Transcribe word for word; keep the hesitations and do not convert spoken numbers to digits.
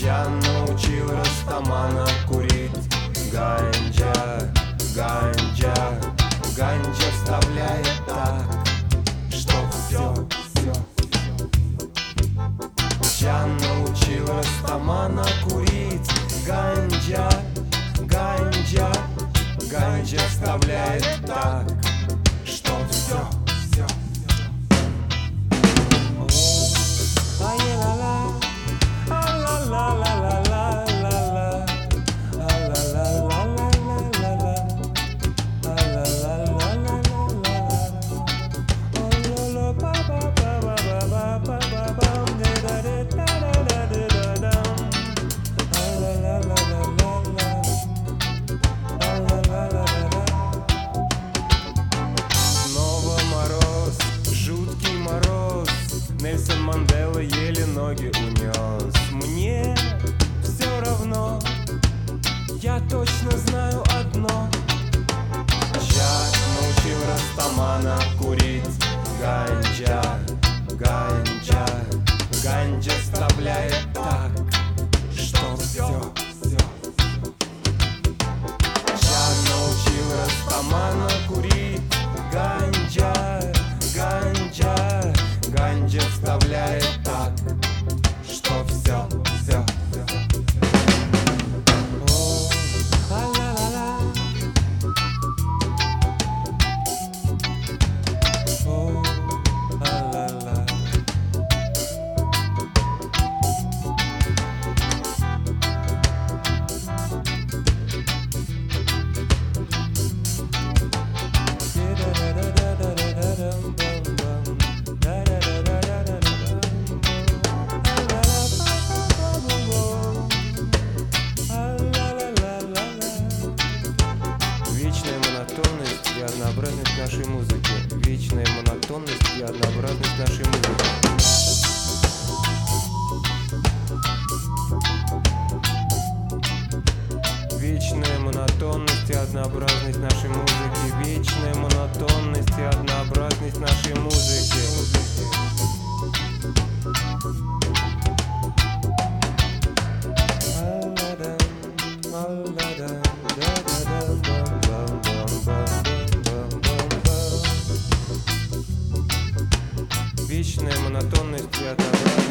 Я научил Растамана курить ганджа, ганджа, ганджа вставляет так, что все, все. Я научил Растамана курить ганджа, ганджа, ганджа вставляет так, что все, все. Нельсон Мандела еле ноги унес. Мне все равно, я точно знаю одно. Я научил Растамана курить ганджа, ганджа, ганджа вставляет так, что все, все. Я научил Растамана курить ганджа, ганджа, ганджа вставляет так, что все, все, все. О, а-ла-ла-ла. О, а-ла-ла. Вечная монотонность и однообразность нашей музыки. Вечная монотонность и однообразность нашей музыки. Вечная монотонность и однообразность нашей музыки. Вечная монотонность и однообразность нашей музыки. Вечная монотонность и однообразность.